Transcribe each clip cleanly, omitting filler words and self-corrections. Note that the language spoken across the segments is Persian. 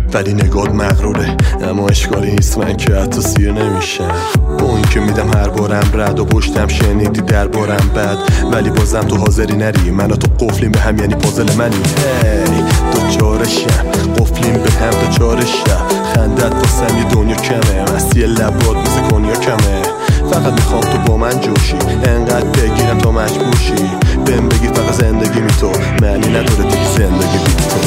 ولی نگات مغروره، اما اشکالی نیست من که حتی سیر نمیشم. با این که میدم هر بارم رد و پشتم شنیدی دربارم بد، ولی بازم تو حاضری نری منو تو قفلیم به هم، یعنی پازل منی. هی تو چارشم قفلیم به هم تو چارشم، خندت واسم یه دنیا کمه، مستی لبات مثل کنیا کمه. فقط میخوام تو با من جوشی، انقدر بگیرم تا مجبور شی بهم بگی فقط زندگی بی تو معنی نداره دیگه، زندگی بی تو.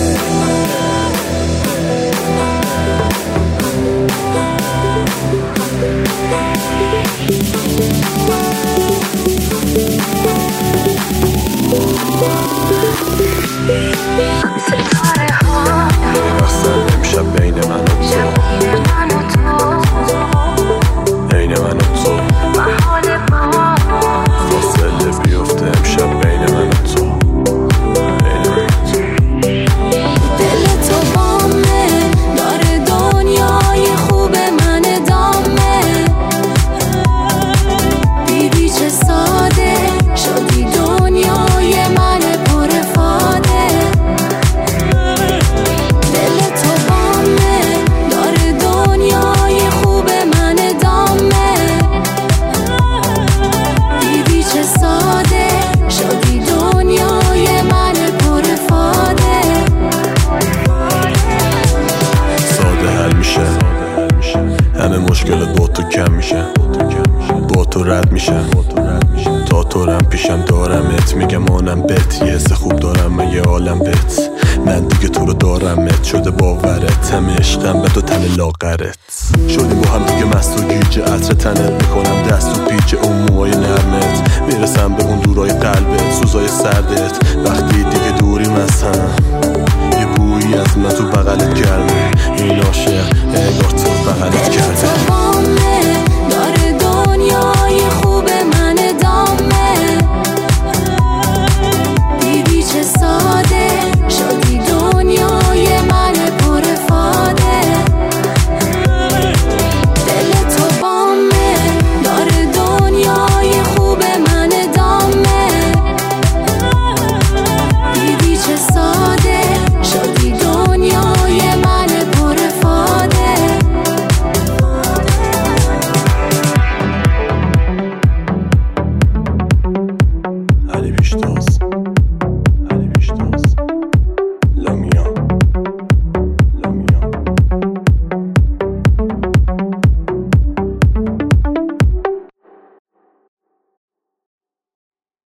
رقصن امشب بین من و تو، بین من و تو فاصله بیفته امشب بین من و تو، بین من و تو. دل تو بامه داره دنیای خوب من دامه، دیدی چه ساده شدی دنیای من پرفاده. دل تو بامه داره دنیای خوب من دامه، دیدی چه ساده شدی دنیای من پرفاده. ساده حل میشه همه مشکلات، با تو کم میشه، با تو رد میشه، تا تو رم پیشم دارمت، میگم آنم بت، یه حس خوب دارم من یه عالم بت، من دیگه تو رو دارمت، شده باورت همه عشقم به تو تن لاغرت، شدیم با هم دیگه مست و گیج، عطر تنت میکنم دست و پیچ اون موهای نرمت، میرسم به اون دورای قلبت، سوزای سردت، وقتی دیگه دوریم از هم